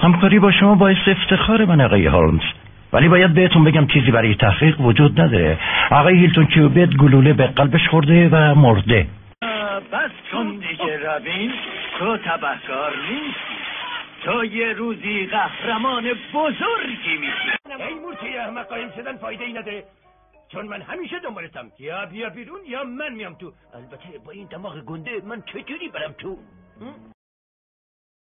همکاری با شما باعث افتخار من آقای هولمز، ولی باید بهتون بگم چیزی برای تحقیق وجود نداره. آقای هیلتون کیوبیت گلوله به قلبش خورده و مرده. بس کن دیگه رابین، تو تبهکار نیستی، تو یه روزی قهرمان بزرگی میشی. ای مورچه احمق، قایم شدن فایده ای نداره، چون من همیشه دنبالتم. یا بیا بیرون یا من میام تو. البته با این دماغ گنده من چجوری برم تو؟